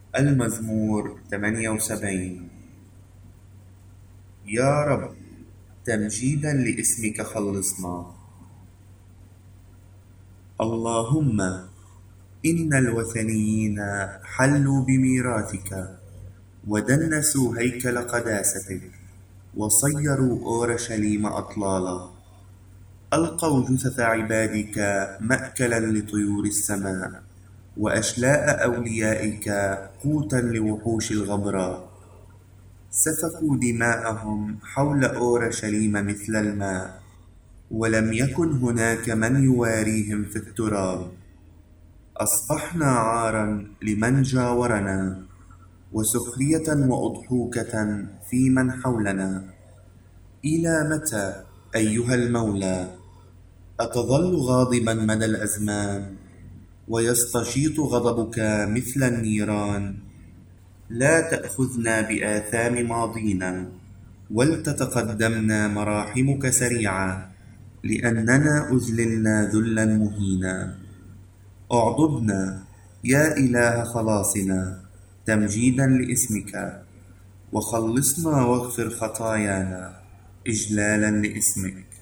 المزمور 78. يا رب، تمجيدا لاسمك خلصنا. اللهم إن الوثنيين حلوا بميراثك، ودنسوا هيكل قداستك، وصيروا أورشليم أطلالا. ألقوا جثث عبادك مأكلا لطيور السماء، وأشلاء أوليائك قوتا لوحوش الغبراء. سفكوا دماءهم حول أورشليم مثل الماء، ولم يكن هناك من يواريهم في التراب. أصبحنا عارا لمن جاورنا، وسخرية وأضحوكة في من حولنا. إلى متى أيها المولى أتظل غاضبا مدى الأزمان، ويستشيط غضبك مثل النيران؟ لا تأخذنا بآثام ماضينا، ولتتقدمنا مراحمك سريعا، لأننا أذللنا ذلا مهينا. اعضدنا يا إله خلاصنا تمجيدا لاسمك، وخلصنا واغفر خطايانا إجلالا لاسمك.